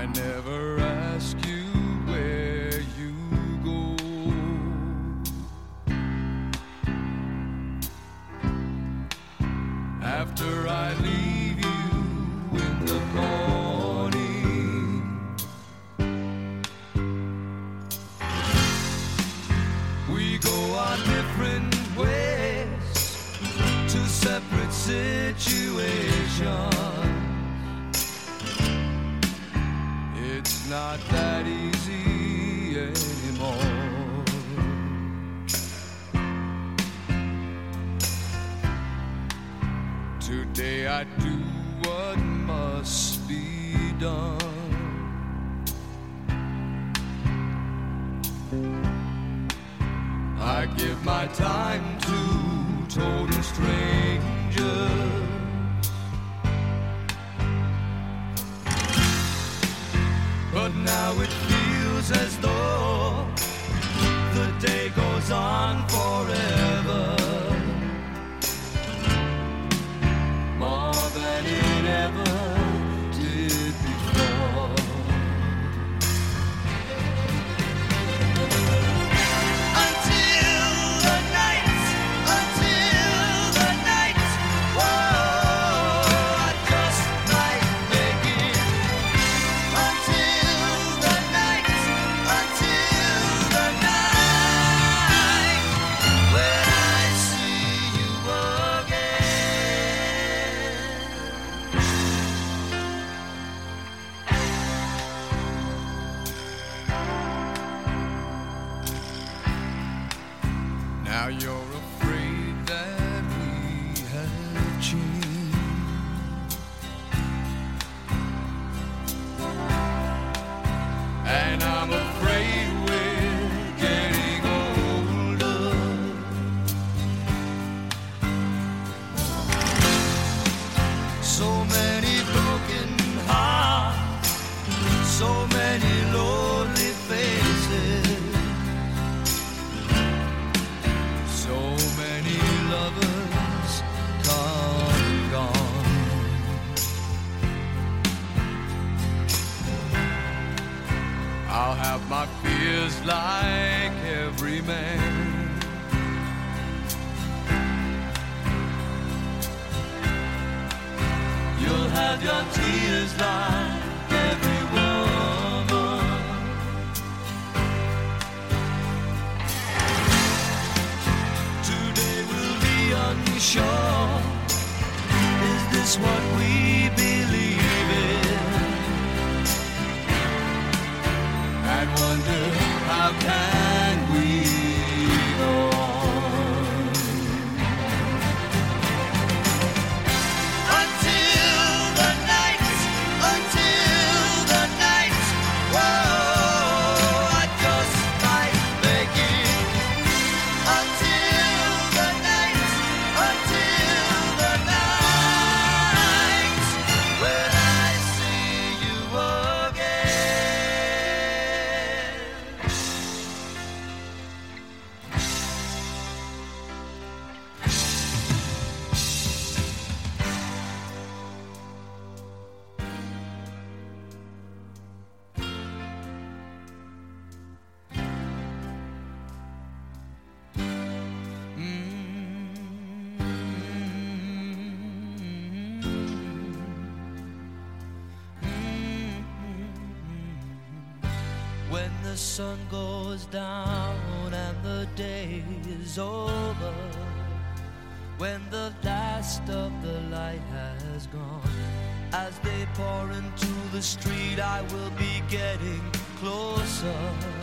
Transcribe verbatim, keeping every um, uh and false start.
I never ask you where you go. After I leave you in the morning, we go our different ways to separate situations. It's not that easy anymore. Today I do what must be done. I give my time to total strangers. But now it feels as though the day goes on forever, more than it ever did before. Until the night, until the night, whoa, I just might make it. Until the night, until the night, when I see you again. Now you're afraid that we have changed, and I'm afraid we're getting older. So many broken hearts, so many lonely faces, so many lovers come and gone. I'll have my fears like every man. You'll have your tears like every woman. Today we'll be unsure. Is this what we believe in? And wonder how can we go on? Until the night, until the night, whoa, I just might make it. Until the night, until the night, when I see you again. When the sun goes down and the day is over, when the last of the light has gone, as they pour into the street, I will be getting closer.